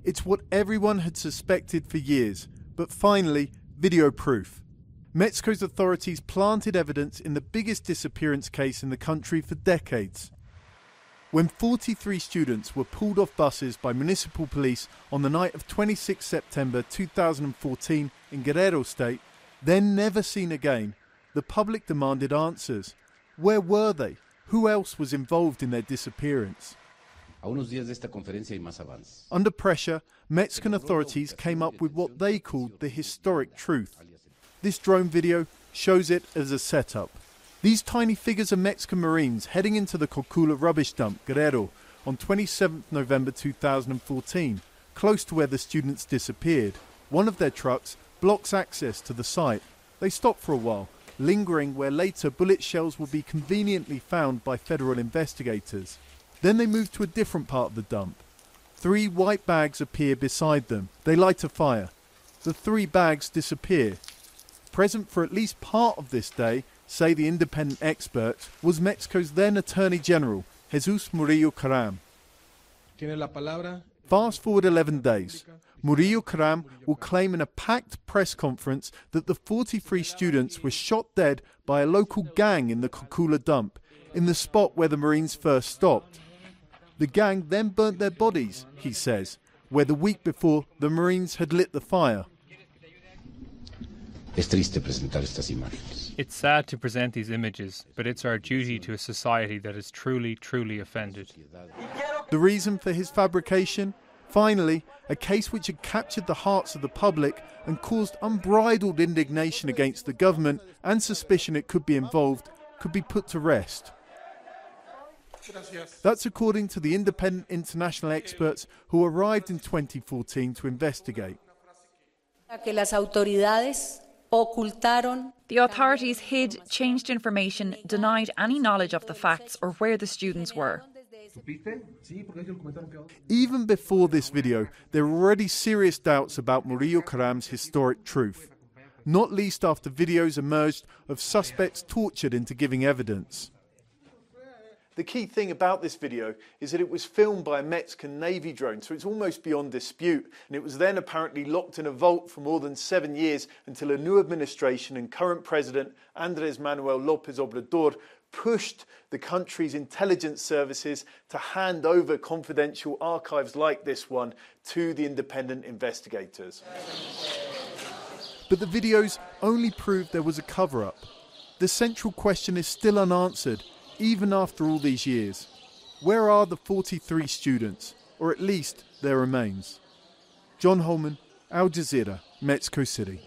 It's what everyone had suspected for years, but finally, video proof. Mexico's authorities planted evidence in the biggest disappearance case in the country for decades. When 43 students were pulled off buses by municipal police on the night of 26 September 2014 in Guerrero State, then never seen again, the public demanded answers. Where were they? Who else was involved in their disappearance? Under pressure, Mexican authorities came up with what they called the historic truth. This drone video shows it as a setup. These tiny figures are Mexican Marines heading into the Cocula rubbish dump, Guerrero, on 27 November 2014, close to where the students disappeared. One of their trucks blocks access to the site. They stop for a while, lingering where later bullet shells will be conveniently found by federal investigators. Then they move to a different part of the dump. 3 white bags appear beside them. They light a fire. The 3 bags disappear. Present for at least part of this day, say the independent experts, was Mexico's then Attorney General, Jesus Murillo Caram. Fast forward 11 days. Murillo Caram will claim in a packed press conference that the 43 students were shot dead by a local gang in the Cocula dump, in the spot where the Marines first stopped. The gang then burnt their bodies, he says, where the week before the Marines had lit the fire. It's sad to present these images, but it's our duty to a society that is truly, truly offended. The reason for his fabrication? Finally, a case which had captured the hearts of the public and caused unbridled indignation against the government and suspicion it could be involved, could be put to rest. That's according to the independent international experts who arrived in 2014 to investigate. The authorities hid, changed information, denied any knowledge of the facts or where the students were. Even before this video, there were already serious doubts about Murillo Caram's historic truth, not least after videos emerged of suspects tortured into giving evidence. The key thing about this video is that it was filmed by a Mexican Navy drone, so it's almost beyond dispute, and it was then apparently locked in a vault for more than 7 years until a new administration and current president, Andrés Manuel López Obrador, pushed the country's intelligence services to hand over confidential archives like this one to the independent investigators. But the videos only proved there was a cover-up. The central question is still unanswered, even after all these years. Where are the 43 students, or at least their remains? John Holman, Al Jazeera, Mexico City.